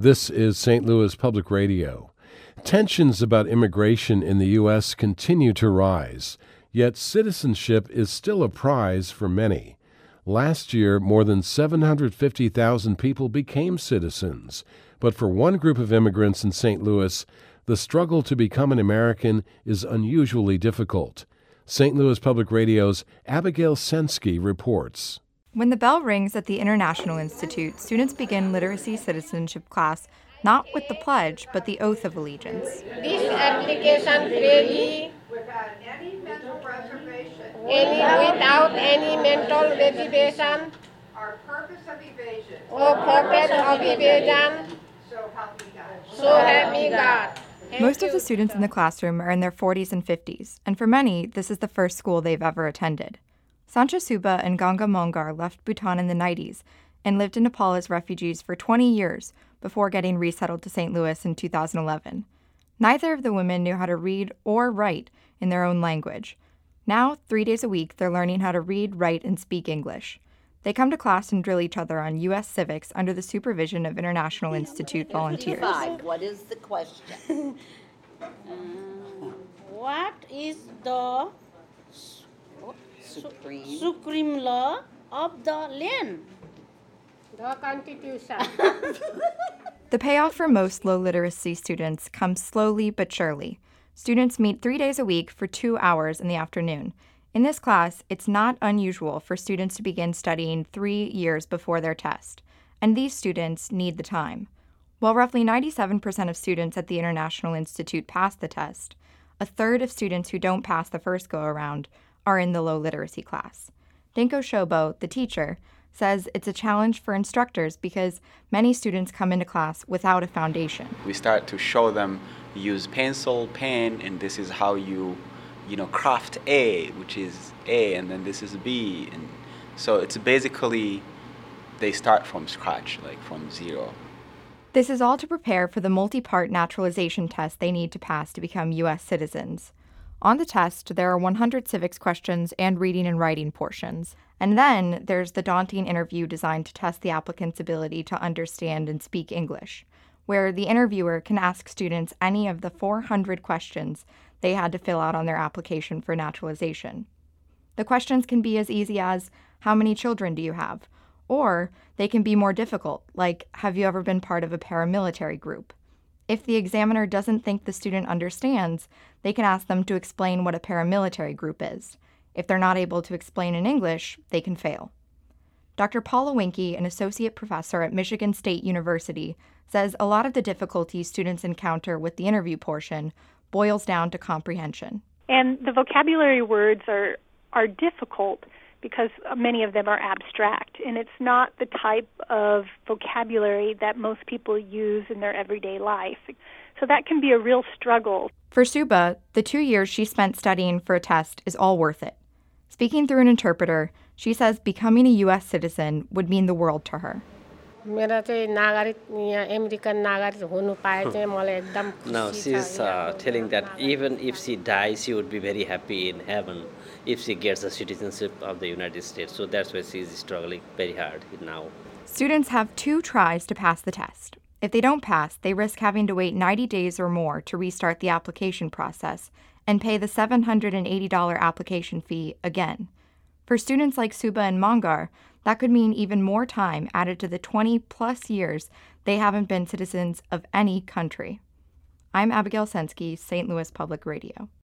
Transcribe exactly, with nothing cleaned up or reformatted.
This is Saint Louis Public Radio. Tensions about immigration in the U S continue to rise, yet citizenship is still a prize for many. Last year, more than seven hundred fifty thousand people became citizens, but for one group of immigrants in Saint Louis, the struggle to become an American is unusually difficult. Saint Louis Public Radio's Abigail Sensky reports. When the bell rings at the International Institute, students begin literacy citizenship class not with the pledge, but the oath of allegiance. This application freely, without any mental reservation, any, without any mental reservation, or purpose of evasion, or purpose of evasion, so help me God. so help me God. Thank Most of you. the students in the classroom are in their forties and fifties, and for many, this is the first school they've ever attended. Sancha Suba and Ganga Mongar left Bhutan in the nineties and lived in Nepal as refugees for twenty years before getting resettled to Saint Louis in two thousand eleven. Neither of the women knew how to read or write in their own language. Now, three days a week, they're learning how to read, write, and speak English. They come to class and drill each other on U S civics under the supervision of International Institute volunteers. What is the question? Uh, what is the Supreme. supreme law of the land? The Constitution. The payoff for most low literacy students comes slowly but surely. Students meet three days a week for two hours in the afternoon. In this class, it's not unusual for students to begin studying three years before their test, and these students need the time. While roughly ninety-seven percent of students at the International Institute pass the test, a third of students who don't pass the first go-around are in the low literacy class. Dinko Shobo, the teacher, says it's a challenge for instructors because many students come into class without a foundation. We start to show them use pencil, pen, and this is how you, you know, craft A, which is A, and then this is B. And so it's basically, they start from scratch, like from zero. This is all to prepare for the multi-part naturalization test they need to pass to become U S citizens. On the test, there are one hundred civics questions and reading and writing portions. And then there's the daunting interview designed to test the applicant's ability to understand and speak English, where the interviewer can ask students any of the four hundred questions they had to fill out on their application for naturalization. The questions can be as easy as, how many children do you have? Or they can be more difficult, like, have you ever been part of a paramilitary group? If the examiner doesn't think the student understands, they can ask them to explain what a paramilitary group is. If they're not able to explain in English, they can fail. Doctor Paula Winke, an associate professor at Michigan State University, says a lot of the difficulties students encounter with the interview portion boils down to comprehension. And the vocabulary words are, are difficult because many of them are abstract, and it's not the type of vocabulary that most people use in their everyday life. So that can be a real struggle. For Suba, the two years she spent studying for a test is all worth it. Speaking through an interpreter, she says becoming a U S citizen would mean the world to her. मेरो चाहिँ नागरिक यहाँ American नागरिक हुनु पाए चाहिँ मलाई एकदम खुसी Now छ she's uh, यहाँ telling that even if she dies, she would be very happy in heaven if she gets the citizenship of the United States. So that's why she's struggling very hard now. Students have two tries to pass the test. If they don't pass, they risk having to wait ninety days or more to restart the application process and pay the seven hundred eighty dollars application fee again. For students like Suba and Mongar, that could mean even more time added to the twenty plus years they haven't been citizens of any country. I'm Abigail Sensky, Saint Louis Public Radio.